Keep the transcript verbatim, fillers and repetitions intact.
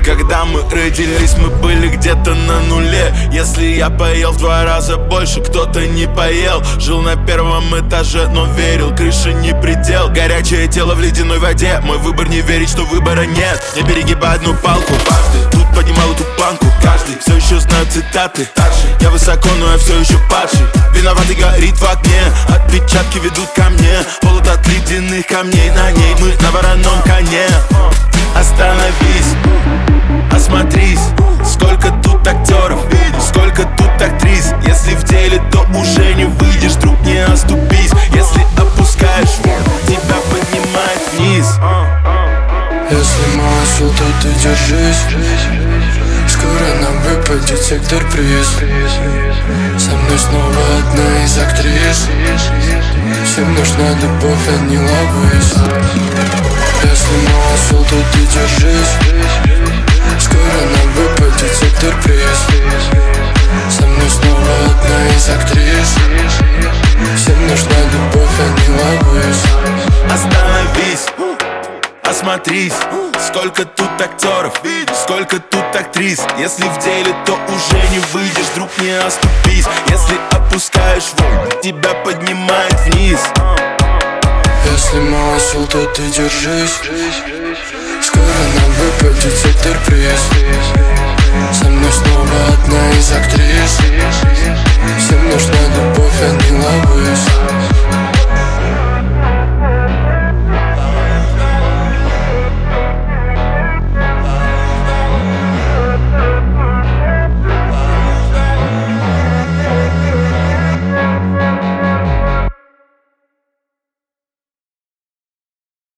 Когда мы родились, мы были где-то на нуле. Если я поел в два раза больше, кто-то не поел. Жил на первом этаже, но верил, крыша не предел. Горячее тело в ледяной воде, мой выбор не верить, что выбора нет. Не перегибай одну палку, тут поднимал эту планку. Каждый все еще знает цитаты. Я высоко, но я все еще падший. Виноватый горит в окне, отпечатки ведут ко мне. Холод от ледяных камней, на ней мы на вороном коне. Остановись, осмотрись, сколько тут актеров, сколько тут актрис. Если в деле, то уже не выйдешь, друг, не оступись. Если опускаешь, тебя поднимает вниз. Если мало сил, то ты держись. Скоро нам выпадет сектор-приз. Со мной снова одна из актрис. Всем нужна любовь, а не ловись. Если мало сил, то ты держись. Скоро нам выпадет сектор-приз. Со мной снова одна из актрис. Всем нужна любовь, а не ловись. Остановись, осмотрись, сколько тут актеров, сколько тут актрис. Если в деле, то уже не выйдешь, друг, не оступись. Если опускаешь вниз, тебя поднимает вниз. Если мало сил, то ты держись. Скоро нам выпадет сектор-приз. Со мной снова одна из актрис. Всем нужна любовь, а не ловись.